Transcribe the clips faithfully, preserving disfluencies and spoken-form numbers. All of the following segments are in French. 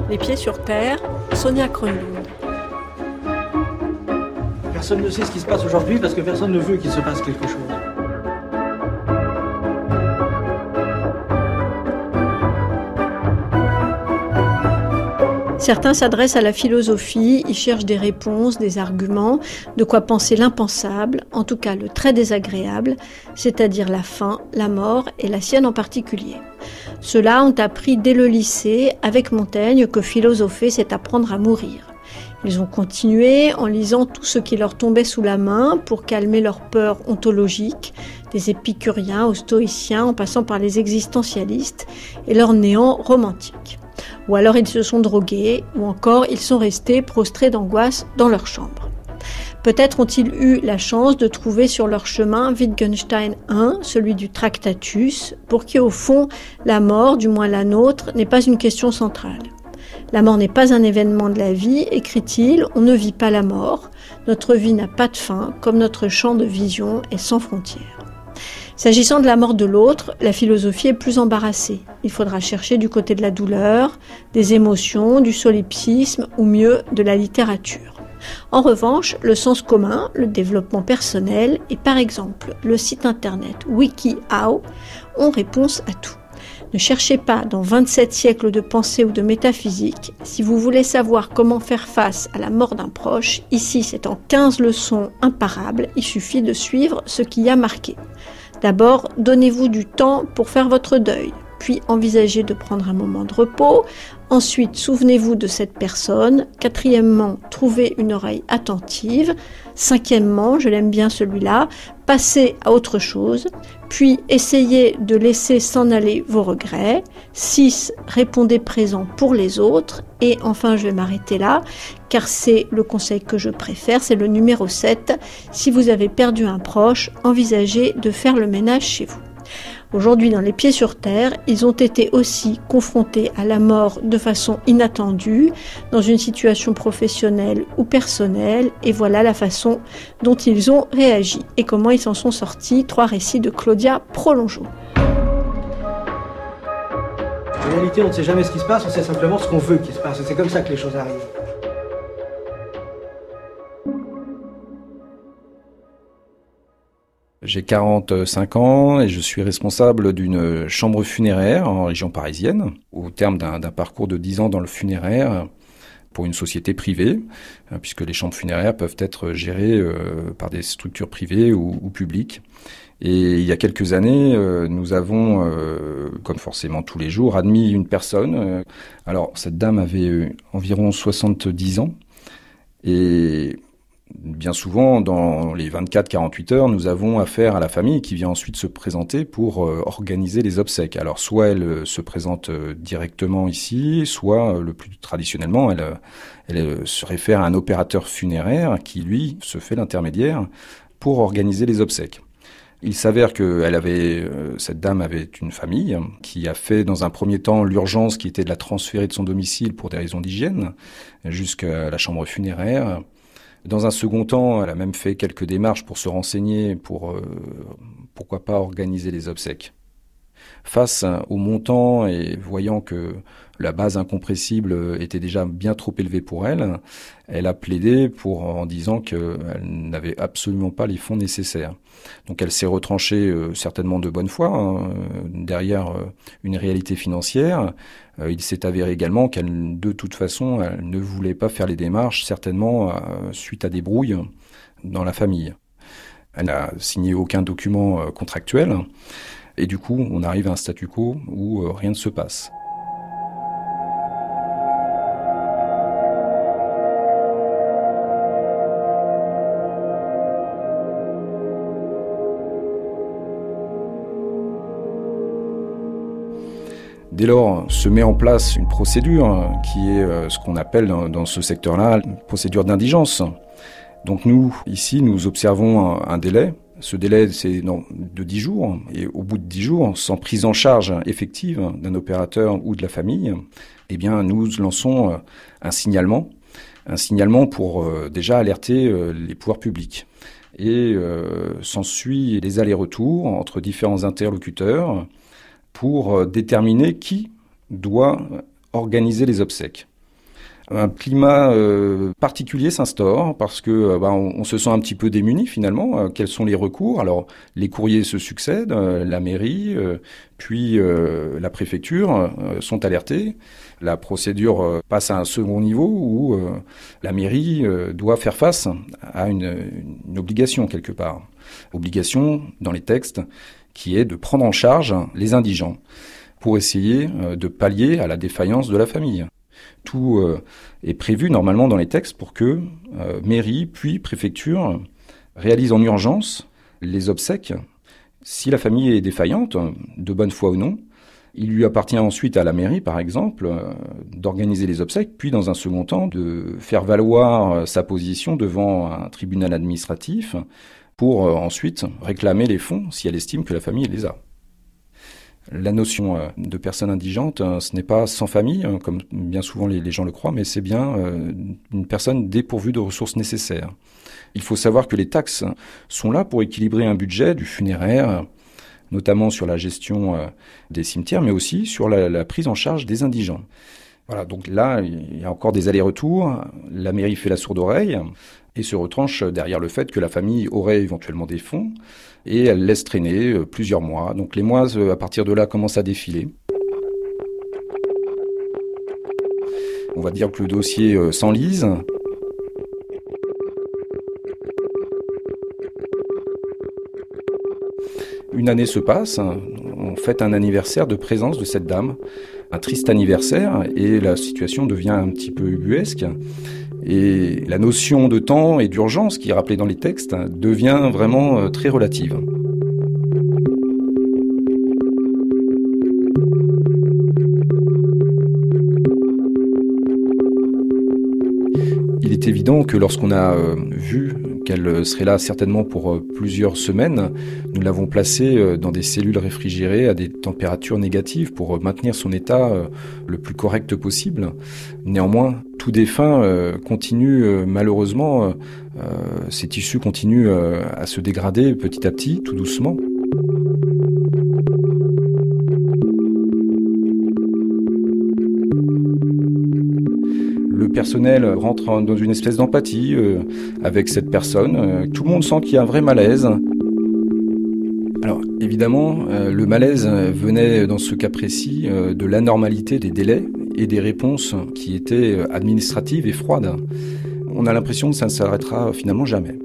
Les pieds sur terre, Sonia Kronlund. Personne ne sait ce qui se passe aujourd'hui parce que personne ne veut qu'il se passe quelque chose. Certains s'adressent à la philosophie, ils cherchent des réponses, des arguments, de quoi penser l'impensable, en tout cas le très désagréable, c'est-à-dire la fin, la mort et la sienne en particulier. Ceux-là ont appris dès le lycée, avec Montaigne, que philosopher c'est apprendre à mourir. Ils ont continué en lisant tout ce qui leur tombait sous la main pour calmer leur peur ontologique, des épicuriens aux stoïciens en passant par les existentialistes et leur néant romantique. Ou alors ils se sont drogués, ou encore ils sont restés prostrés d'angoisse dans leur chambre. Peut-être ont-ils eu la chance de trouver sur leur chemin Wittgenstein un, celui du Tractatus, pour qui au fond la mort, du moins la nôtre, n'est pas une question centrale. La mort n'est pas un événement de la vie, écrit-il, on ne vit pas la mort, notre vie n'a pas de fin, comme notre champ de vision est sans frontières. S'agissant de la mort de l'autre, la philosophie est plus embarrassée. Il faudra chercher du côté de la douleur, des émotions, du solipsisme ou mieux de la littérature. En revanche, le sens commun, le développement personnel et par exemple le site internet WikiHow ont réponse à tout. Ne cherchez pas dans vingt-sept siècles de pensée ou de métaphysique. Si vous voulez savoir comment faire face à la mort d'un proche, ici c'est en quinze leçons imparables, il suffit de suivre ce qui y a marqué. D'abord, donnez-vous du temps pour faire votre deuil, puis envisagez de prendre un moment de repos. Ensuite, souvenez-vous de cette personne. Quatrièmement, trouvez une oreille attentive. Cinquièmement, je l'aime bien celui-là, passez à autre chose. Puis, essayez de laisser s'en aller vos regrets. Six, répondez présent pour les autres. Et enfin, je vais m'arrêter là, car c'est le conseil que je préfère, c'est le numéro sept. Si vous avez perdu un proche, envisagez de faire le ménage chez vous. Aujourd'hui, dans Les Pieds sur Terre, ils ont été aussi confrontés à la mort de façon inattendue, dans une situation professionnelle ou personnelle, et voilà la façon dont ils ont réagi et comment ils s'en sont sortis. Trois récits de Claudia Prolongeau. En réalité, on ne sait jamais ce qui se passe, on sait simplement ce qu'on veut qu'il se passe, et c'est comme ça que les choses arrivent. J'ai quarante-cinq ans et je suis responsable d'une chambre funéraire en région parisienne, au terme d'un, d'un parcours de dix ans dans le funéraire pour une société privée, puisque les chambres funéraires peuvent être gérées par des structures privées ou, ou publiques. Et il y a quelques années, nous avons, comme forcément tous les jours, admis une personne. Alors, cette dame avait environ soixante-dix ans et bien souvent, dans les vingt-quatre à quarante-huit heures, nous avons affaire à la famille qui vient ensuite se présenter pour euh, organiser les obsèques. Alors, soit elle euh, se présente euh, directement ici, soit, euh, le plus traditionnellement, elle, euh, elle euh, se réfère à un opérateur funéraire qui, lui, se fait l'intermédiaire pour organiser les obsèques. Il s'avère que elle avait, euh, cette dame avait une famille qui a fait dans un premier temps l'urgence qui était de la transférer de son domicile pour des raisons d'hygiène jusqu'à la chambre funéraire. Dans un second temps, elle a même fait quelques démarches pour se renseigner, pour euh, pourquoi pas organiser les obsèques. Face au montant et voyant que la base incompressible était déjà bien trop élevée pour elle, elle a plaidé pour, en disant qu'elle n'avait absolument pas les fonds nécessaires. Donc elle s'est retranchée euh, certainement de bonne foi, hein, derrière euh, une réalité financière. Euh, il s'est avéré également qu'elle, de toute façon, elle ne voulait pas faire les démarches, certainement euh, suite à des brouilles dans la famille. Elle n'a signé aucun document euh, contractuel. Et du coup, on arrive à un statu quo où euh, rien ne se passe. Dès lors, se met en place une procédure qui est euh, ce qu'on appelle dans, dans ce secteur-là une procédure d'indigence. Donc nous, ici, nous observons un, un délai. Ce délai, c'est non, de dix jours. Et au bout de dix jours, sans prise en charge effective d'un opérateur ou de la famille, eh bien, nous lançons un signalement. Un signalement pour euh, déjà alerter euh, les pouvoirs publics. Et euh, s'ensuit les allers-retours entre différents interlocuteurs pour déterminer qui doit organiser les obsèques. Un climat euh, particulier s'instaure parce que euh, bah, on, on se sent un petit peu démuni finalement. Euh, quels sont les recours? Alors les courriers se succèdent, euh, la mairie, euh, puis euh, la préfecture euh, sont alertés. La procédure euh, passe à un second niveau où euh, la mairie euh, doit faire face à une, une obligation quelque part. Obligation dans les textes qui est de prendre en charge les indigents pour essayer euh, de pallier à la défaillance de la famille. Tout euh, est prévu normalement dans les textes pour que euh, mairie puis préfecture réalisent en urgence les obsèques. Si la famille est défaillante, de bonne foi ou non, il lui appartient ensuite à la mairie, par exemple, euh, d'organiser les obsèques, puis dans un second temps de faire valoir euh, sa position devant un tribunal administratif pour euh, ensuite réclamer les fonds si elle estime que la famille les a. La notion de personne indigente, ce n'est pas sans famille, comme bien souvent les gens le croient, mais c'est bien une personne dépourvue de ressources nécessaires. Il faut savoir que les taxes sont là pour équilibrer un budget du funéraire, notamment sur la gestion des cimetières, mais aussi sur la, la prise en charge des indigents. Voilà, donc là, il y a encore des allers-retours. La mairie fait la sourde oreille et se retranche derrière le fait que la famille aurait éventuellement des fonds et elle laisse traîner plusieurs mois. Donc les mois, à partir de là, commencent à défiler. On va dire que le dossier s'enlise. Une année se passe, on fête un anniversaire de présence de cette dame, un triste anniversaire, et la situation devient un petit peu ubuesque. Et la notion de temps et d'urgence qui est rappelée dans les textes devient vraiment très relative. Il est évident que lorsqu'on a vu qu'elle serait là certainement pour plusieurs semaines, nous l'avons placée dans des cellules réfrigérées à des températures négatives pour maintenir son état le plus correct possible. Néanmoins, tout défunt continue malheureusement, ces tissus continuent à se dégrader petit à petit, tout doucement. Le personnel rentre dans une espèce d'empathie euh, avec cette personne. Euh, tout le monde sent qu'il y a un vrai malaise. Alors évidemment, euh, le malaise venait dans ce cas précis euh, de l'anormalité des délais et des réponses qui étaient administratives et froides. On a l'impression que ça ne s'arrêtera finalement jamais.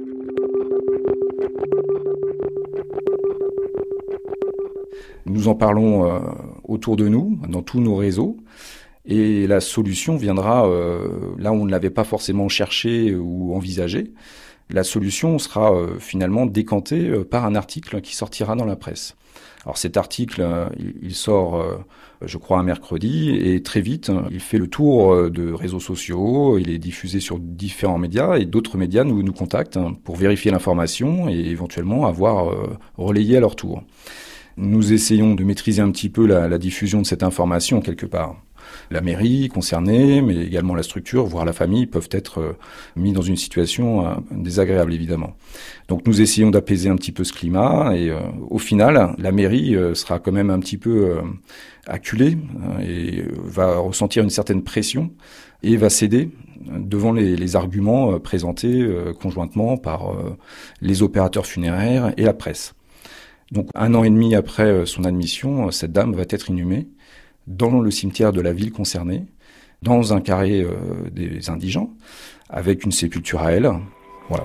Nous en parlons euh, autour de nous, dans tous nos réseaux. Et la solution viendra euh, là où on ne l'avait pas forcément cherché ou envisagé. La solution sera euh, finalement décantée euh, par un article qui sortira dans la presse. Alors cet article, euh, il, il sort, euh, je crois, un mercredi, et très vite, il fait le tour euh, de réseaux sociaux, il est diffusé sur différents médias, et d'autres médias nous, nous contactent hein, pour vérifier l'information et éventuellement avoir euh, relayé à leur tour. Nous essayons de maîtriser un petit peu la, la diffusion de cette information quelque part. La mairie concernée, mais également la structure, voire la famille, peuvent être mis dans une situation euh, désagréable, évidemment. Donc nous essayons d'apaiser un petit peu ce climat, et euh, au final, la mairie euh, sera quand même un petit peu euh, acculée euh, et va ressentir une certaine pression et va céder devant les, les arguments euh, présentés euh, conjointement par euh, les opérateurs funéraires et la presse. Donc un an et demi après euh, son admission, cette dame va être inhumée dans le cimetière de la ville concernée, dans un carré euh, des indigents, avec une sépulture à elle. Voilà.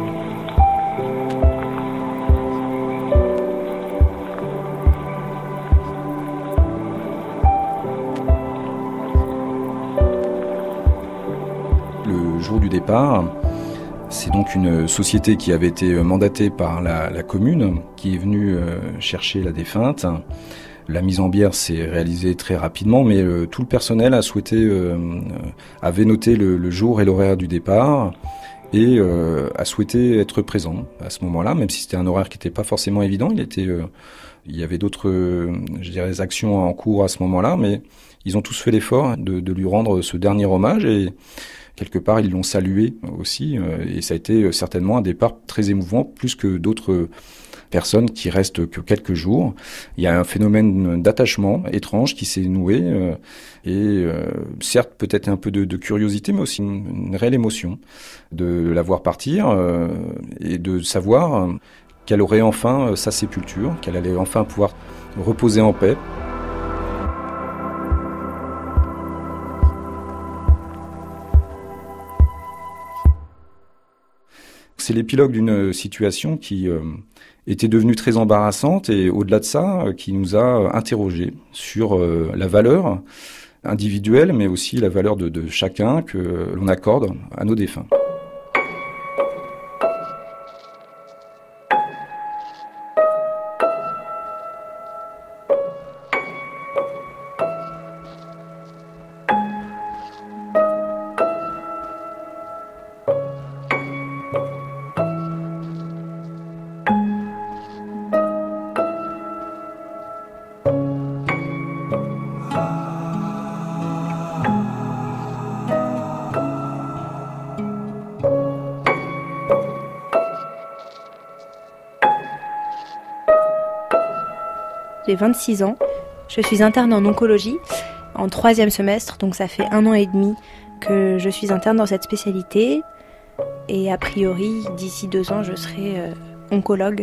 Le jour du départ, c'est donc une société qui avait été mandatée par la, la commune, qui est venue euh, chercher la défunte. La mise en bière s'est réalisée très rapidement, mais euh, tout le personnel a souhaité, euh, avait noté le, le jour et l'horaire du départ et euh, a souhaité être présent à ce moment-là, même si c'était un horaire qui n'était pas forcément évident. Il était, euh, il y avait d'autres, euh, je dirais, actions en cours à ce moment-là, mais ils ont tous fait l'effort de, de lui rendre ce dernier hommage et quelque part ils l'ont salué aussi. Euh, et ça a été certainement un départ très émouvant, plus que d'autres personnes qui restent que quelques jours. Il y a un phénomène d'attachement étrange qui s'est noué euh, et euh, certes peut-être un peu de, de curiosité, mais aussi une, une réelle émotion de la voir partir euh, et de savoir qu'elle aurait enfin sa sépulture, qu'elle allait enfin pouvoir reposer en paix. C'est l'épilogue d'une situation qui euh, était devenue très embarrassante et au-delà de ça, euh, qui nous a interrogés sur euh, la valeur individuelle, mais aussi la valeur de, de chacun que l'on accorde à nos défunts. J'ai vingt-six ans, je suis interne en oncologie, en troisième semestre, donc ça fait un an et demi que je suis interne dans cette spécialité. Et a priori, d'ici deux ans, je serai euh, oncologue.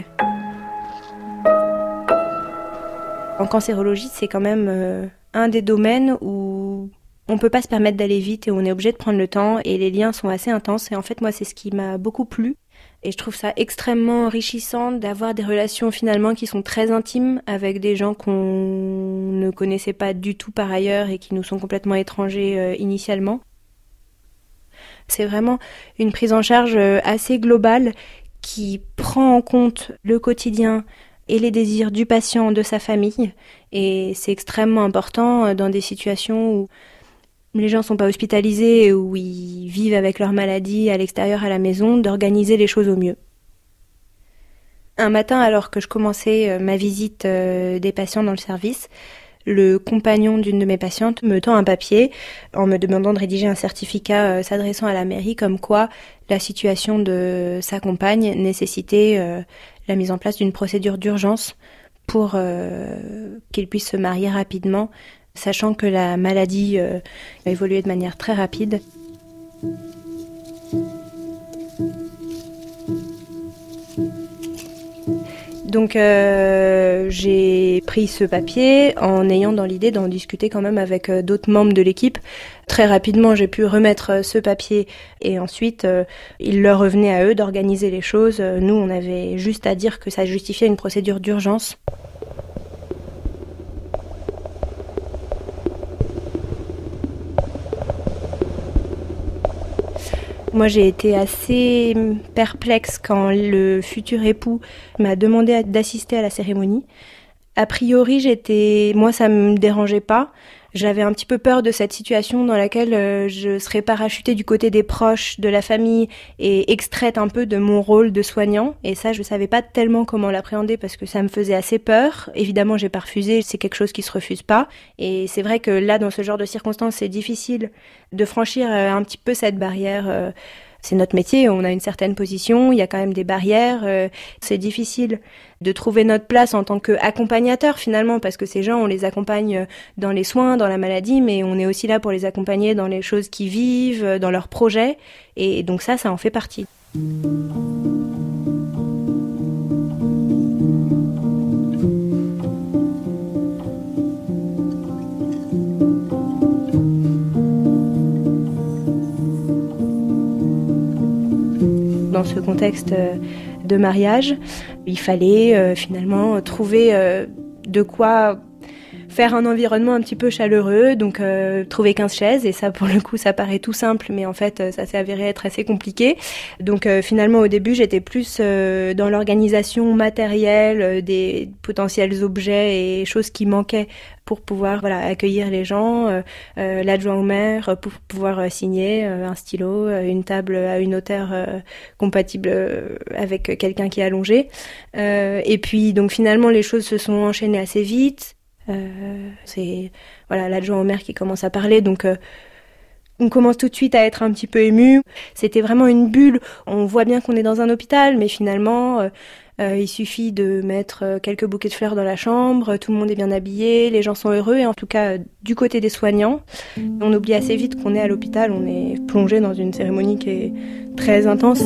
En cancérologie, c'est quand même euh, un des domaines où on ne peut pas se permettre d'aller vite et on est obligé de prendre le temps et les liens sont assez intenses. Et en fait, moi, c'est ce qui m'a beaucoup plu. Et je trouve ça extrêmement enrichissant d'avoir des relations finalement qui sont très intimes avec des gens qu'on ne connaissait pas du tout par ailleurs et qui nous sont complètement étrangers euh, initialement. C'est vraiment une prise en charge assez globale qui prend en compte le quotidien et les désirs du patient, de sa famille. Et c'est extrêmement important dans des situations où les gens ne sont pas hospitalisés, où ils vivent avec leur maladie à l'extérieur, à la maison, d'organiser les choses au mieux. Un matin, alors que je commençais ma visite des patients dans le service, le compagnon d'une de mes patientes me tend un papier en me demandant de rédiger un certificat s'adressant à la mairie comme quoi la situation de sa compagne nécessitait la mise en place d'une procédure d'urgence pour euh, qu'il puisse se marier rapidement, sachant que la maladie euh, a évolué de manière très rapide. Donc euh, j'ai pris ce papier en ayant dans l'idée d'en discuter quand même avec euh, d'autres membres de l'équipe. Très rapidement, j'ai pu remettre euh, ce papier et ensuite, euh, il leur revenait à eux d'organiser les choses. Nous, on avait juste à dire que ça justifiait une procédure d'urgence. Moi, j'ai été assez perplexe quand le futur époux m'a demandé d'assister à la cérémonie. A priori, j'étais, moi, ça me dérangeait pas. J'avais un petit peu peur de cette situation dans laquelle euh, je serais parachutée du côté des proches, de la famille et extraite un peu de mon rôle de soignant. Et ça, je savais pas tellement comment l'appréhender parce que ça me faisait assez peur. Évidemment, j'ai pas refusé, c'est quelque chose qui se refuse pas. Et c'est vrai que là, dans ce genre de circonstances, c'est difficile de franchir euh, un petit peu cette barrière. Euh, c'est notre métier, on a une certaine position, il y a quand même des barrières. Euh, c'est difficile de trouver notre place en tant qu'accompagnateur finalement, parce que ces gens, on les accompagne dans les soins, dans la maladie, mais on est aussi là pour les accompagner dans les choses qu'ils vivent, dans leurs projets. Et donc ça, ça en fait partie. Dans ce contexte de mariage, il fallait euh, finalement trouver euh, de quoi faire un environnement un petit peu chaleureux, donc euh, trouver quinze chaises, et ça pour le coup ça paraît tout simple, mais en fait ça s'est avéré être assez compliqué. Donc euh, finalement au début j'étais plus euh, dans l'organisation matérielle euh, des potentiels objets et choses qui manquaient pour pouvoir voilà accueillir les gens, euh, euh, l'adjoint au maire pour pouvoir euh, signer euh, un stylo, euh, une table à une hauteur euh, compatible euh, avec quelqu'un qui est allongé. Euh, et puis donc finalement les choses se sont enchaînées assez vite. Euh, c'est voilà l'adjoint au maire qui commence à parler, donc euh, on commence tout de suite à être un petit peu ému. C'était vraiment une bulle. On voit bien qu'on est dans un hôpital, mais finalement, euh, Euh, il suffit de mettre quelques bouquets de fleurs dans la chambre, tout le monde est bien habillé, les gens sont heureux, et en tout cas, du côté des soignants, on oublie assez vite qu'on est à l'hôpital, on est plongé dans une cérémonie qui est très intense.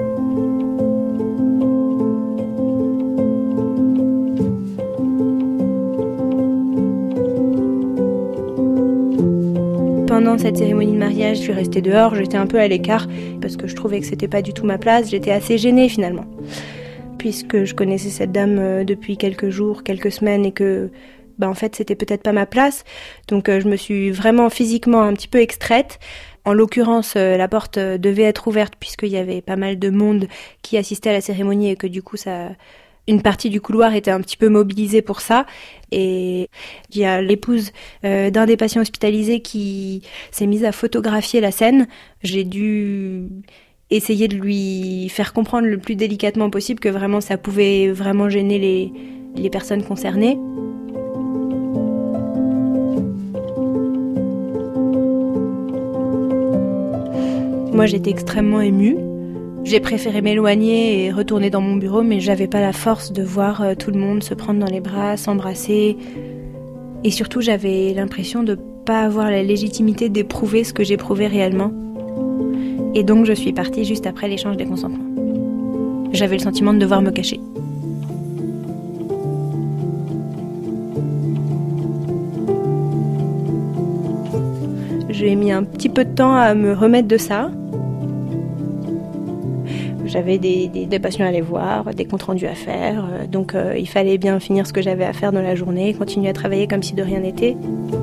Pendant cette cérémonie de mariage, je suis restée dehors, j'étais un peu à l'écart parce que je trouvais que c'était pas du tout ma place, j'étais assez gênée finalement. Puisque je connaissais cette dame depuis quelques jours, quelques semaines et que bah en fait c'était peut-être pas ma place. Donc je me suis vraiment physiquement un petit peu extraite. En l'occurrence, la porte devait être ouverte puisqu'il y avait pas mal de monde qui assistait à la cérémonie et que du coup ça... Une partie du couloir était un petit peu mobilisée pour ça, et il y a l'épouse euh, d'un des patients hospitalisés qui s'est mise à photographier la scène. J'ai dû essayer de lui faire comprendre le plus délicatement possible que vraiment ça pouvait vraiment gêner les, les personnes concernées. Moi j'étais extrêmement émue. J'ai préféré m'éloigner et retourner dans mon bureau, mais j'avais pas la force de voir tout le monde se prendre dans les bras, s'embrasser. Et surtout, j'avais l'impression de pas avoir la légitimité d'éprouver ce que j'éprouvais réellement. Et donc, je suis partie juste après l'échange des consentements. J'avais le sentiment de devoir me cacher. J'ai mis un petit peu de temps à me remettre de ça. J'avais des, des, des patients à aller voir, des comptes rendus à faire, euh, donc euh, il fallait bien finir ce que j'avais à faire dans la journée, continuer à travailler comme si de rien n'était.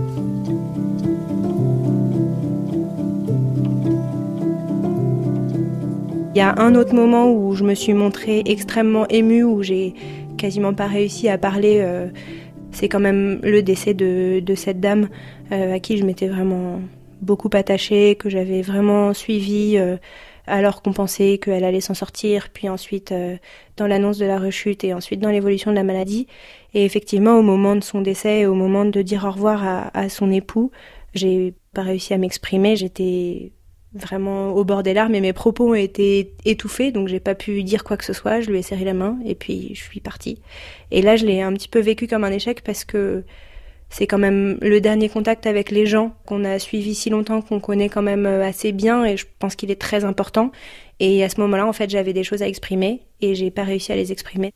Il y a un autre moment où je me suis montrée extrêmement émue, où j'ai quasiment pas réussi à parler. Euh, c'est quand même le décès de, de cette dame euh, à qui je m'étais vraiment beaucoup attachée, que j'avais vraiment suivie. Euh, alors qu'on pensait qu'elle allait s'en sortir, puis ensuite euh, dans l'annonce de la rechute et ensuite dans l'évolution de la maladie. Et effectivement, au moment de son décès, au moment de dire au revoir à, à son époux, j'ai pas réussi à m'exprimer, j'étais vraiment au bord des larmes et mes propos ont été étouffés, donc j'ai pas pu dire quoi que ce soit, je lui ai serré la main et puis je suis partie. Et là, je l'ai un petit peu vécu comme un échec parce que c'est quand même le dernier contact avec les gens qu'on a suivi si longtemps, qu'on connaît quand même assez bien, et je pense qu'il est très important. Et à ce moment-là, en fait, j'avais des choses à exprimer et j'ai pas réussi à les exprimer.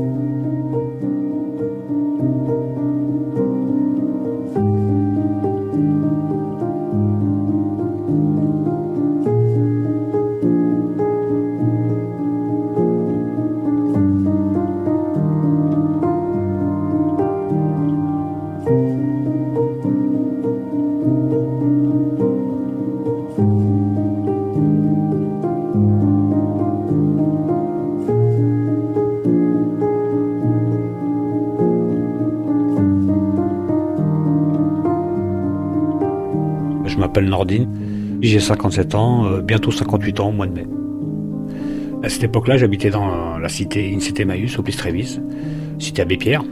Je m'appelle Nordine, j'ai cinquante-sept ans, euh, bientôt cinquante-huit ans au mois de mai. À cette époque-là, j'habitais dans la cité, une cité Emmaüs, au Plessis-Trévise, cité Abbé Pierre.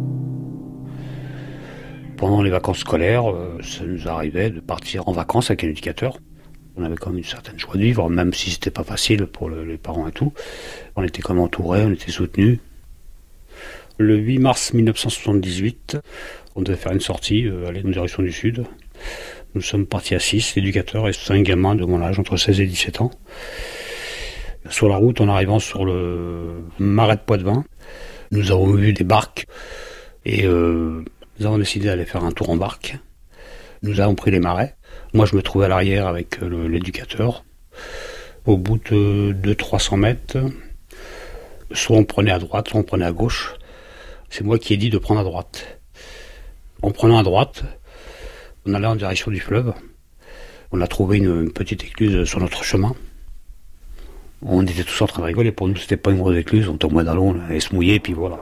Pendant les vacances scolaires, euh, ça nous arrivait de partir en vacances avec un éducateur. On avait quand même une certaine joie de vivre, même si c'était pas facile pour le, les parents et tout. On était comme entourés, on était soutenus. Le huit mars mille neuf cent soixante-dix-huit, on devait faire une sortie, euh, aller dans la direction du sud. Nous sommes partis à six, l'éducateur et cinq gamins de mon âge, entre seize et dix-sept ans. Sur la route, en arrivant sur le marais de Poitevin, nous avons vu des barques et euh, nous avons décidé d'aller faire un tour en barque. Nous avons pris les marais. Moi, je me trouvais à l'arrière avec le, l'éducateur. Au bout de deux à trois cents mètres, soit on prenait à droite, soit on prenait à gauche. C'est moi qui ai dit de prendre à droite. En prenant à droite, on allait en direction du fleuve. On a trouvé une, une petite écluse sur notre chemin. On était tous en train de rigoler. Pour nous, c'était pas une grosse écluse. On était au mois d'allons, on allait se mouiller, et puis voilà.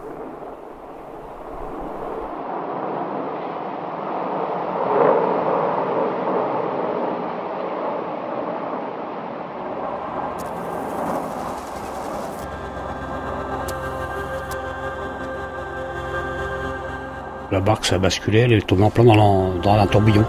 La barque, ça a basculé, elle est tombée en plein dans, dans un tourbillon.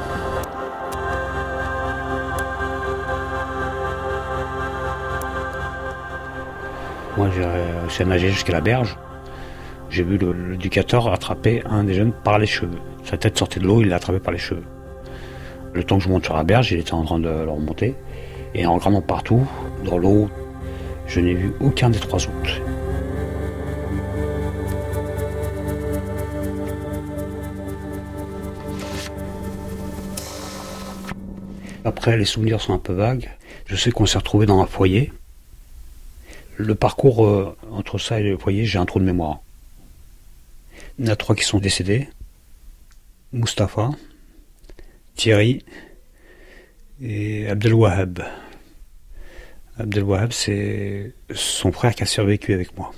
Moi, j'ai réussi à nager jusqu'à la berge. J'ai vu le- l'éducateur attraper un des jeunes par les cheveux. Sa tête sortait de l'eau, il l'a attrapé par les cheveux. Le temps que je monte sur la berge, il était en train de le remonter. Et en regardant partout, dans l'eau, je n'ai vu aucun des trois autres. Après, les souvenirs sont un peu vagues. Je sais qu'on s'est retrouvés dans un foyer. Le parcours euh, entre ça et le foyer, j'ai un trou de mémoire. Il y en a trois qui sont décédés. Mustapha, Thierry et Abdelwahab. Abdelwahab, c'est son frère qui a survécu avec moi.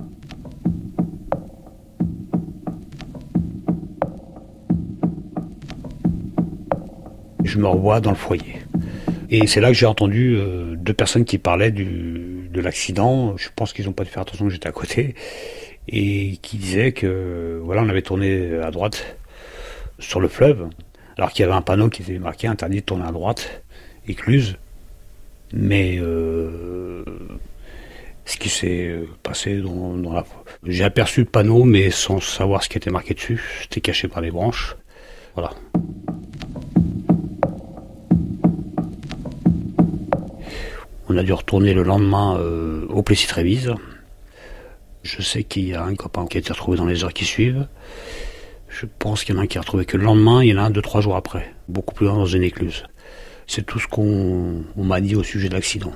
Je me revois dans le foyer. Et c'est là que j'ai entendu euh, deux personnes qui parlaient du, de l'accident. Je pense qu'ils n'ont pas dû faire attention que j'étais à côté. Et qui disaient que, voilà, on avait tourné à droite sur le fleuve, alors qu'il y avait un panneau qui était marqué interdit de tourner à droite, écluse. Mais euh, ce qui s'est passé dans, dans la... J'ai aperçu le panneau, mais sans savoir ce qui était marqué dessus. C'était caché par les branches. Voilà. On a dû retourner le lendemain euh, au Plessis-Trévise. Je sais qu'il y a un copain qui a été retrouvé dans les heures qui suivent. Je pense qu'il y en a un qui est retrouvé que le lendemain, il y en a un deux, trois jours après. Beaucoup plus loin dans une écluse. C'est tout ce qu'on on m'a dit au sujet de l'accident.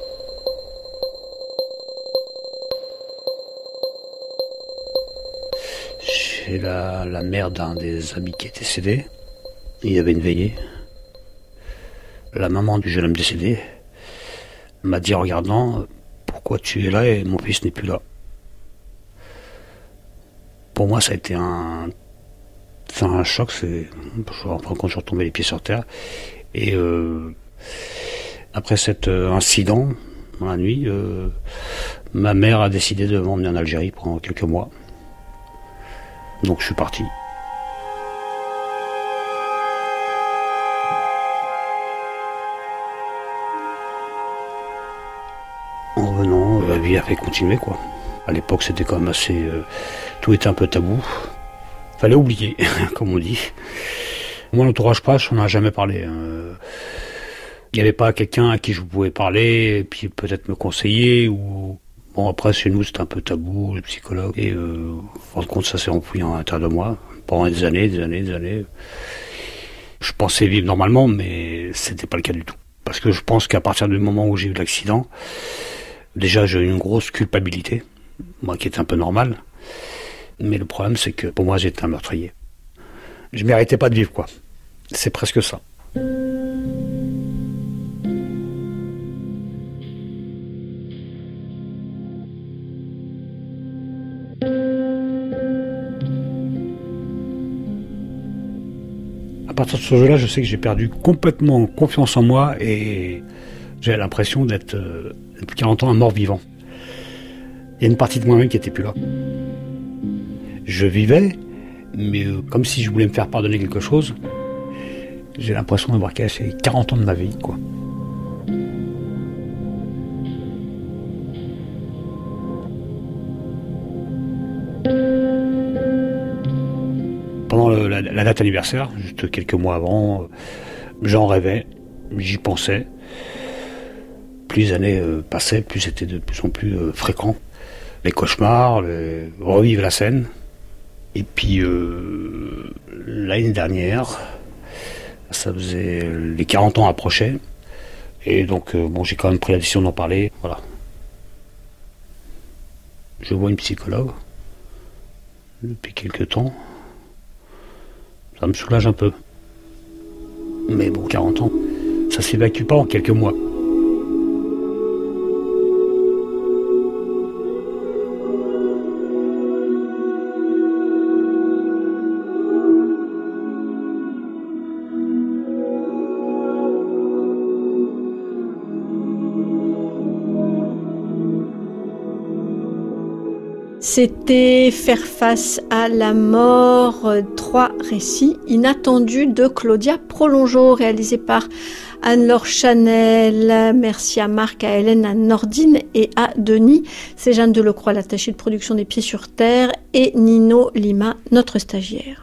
J'ai la, la mère d'un des amis qui est décédé. Il y avait une veillée. La maman du jeune homme décédé m'a dit en regardant « Pourquoi tu es là et mon fils n'est plus là ?» Pour moi, ça a été un, c'est un choc. C'est, je me rends compte quand je suis retombé les pieds sur terre. Et euh, après cet euh, incident, dans la nuit, euh, ma mère a décidé de m'emmener en Algérie pendant quelques mois. Donc je suis parti. En revenant, la vie a fait continuer, quoi. À l'époque, c'était quand même assez... Euh, tout était un peu tabou. Fallait oublier, comme on dit. Moi, l'entourage proche, on n'en a jamais parlé. Il euh, n'y avait pas quelqu'un à qui je pouvais parler, et puis peut-être me conseiller, ou... Bon, après, chez nous, c'était un peu tabou, le psychologue. Et, euh, en fin de compte, ça s'est enfoui à l'intérieur de moi. Pendant des années, des années, des années. Je pensais vivre normalement, mais c'était pas le cas du tout. Parce que je pense qu'à partir du moment où j'ai eu l'accident, déjà, j'ai eu une grosse culpabilité. Moi qui était un peu normal. Mais le problème, c'est que pour moi, j'étais un meurtrier. Je ne méritais pas de vivre, quoi. C'est presque ça. À partir de ce jour-là, je sais que j'ai perdu complètement confiance en moi et j'ai l'impression d'être, euh, depuis quarante ans, un mort-vivant. Il y a une partie de moi-même qui n'était plus là. Je vivais, mais euh, comme si je voulais me faire pardonner quelque chose. J'ai l'impression d'avoir caché quarante ans de ma vie, quoi. Pendant le, la, la date anniversaire, juste quelques mois avant, euh, j'en rêvais, j'y pensais. Plus les années euh, passaient, plus c'était de plus en plus euh, fréquent. Les cauchemars, les... revivre la scène. Et puis euh, l'année dernière, ça faisait les quarante ans approchaient. Et donc euh, bon, j'ai quand même pris la décision d'en parler. Voilà. Je vois une psychologue depuis quelques temps. Ça me soulage un peu. Mais bon, quarante ans, ça s'évacue pas en quelques mois. c'était faire face à la mort. Trois récits inattendus de Claudia Prolongeau, réalisés par Anne-Laure Chanel. Merci à Marc, à Hélène, à Nordine et à Denis. C'est Jeanne Delecroix, l'attachée de production des Pieds sur Terre, et Nino Lima, notre stagiaire.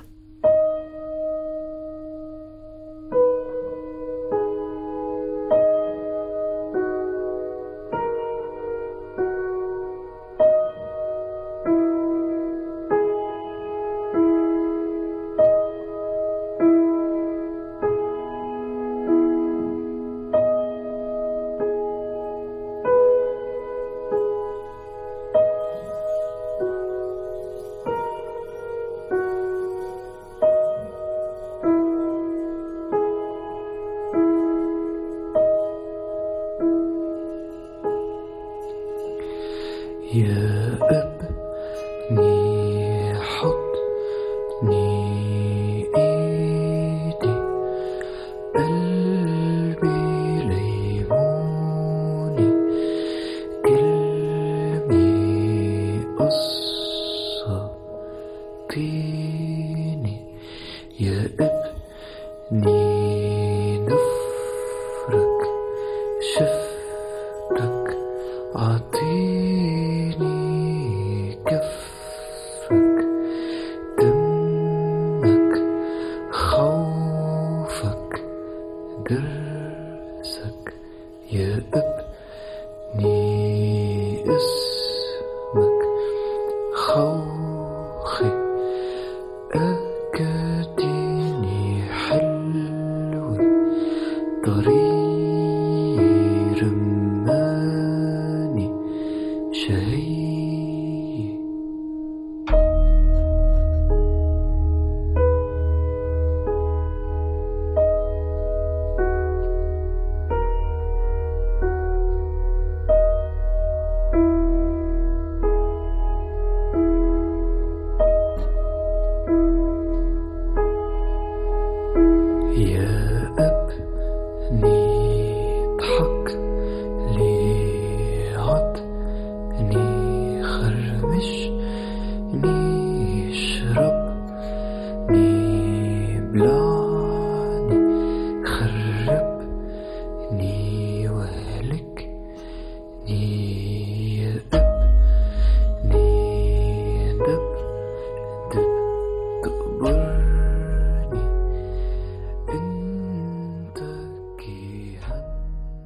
ضحك لي عطني خرمش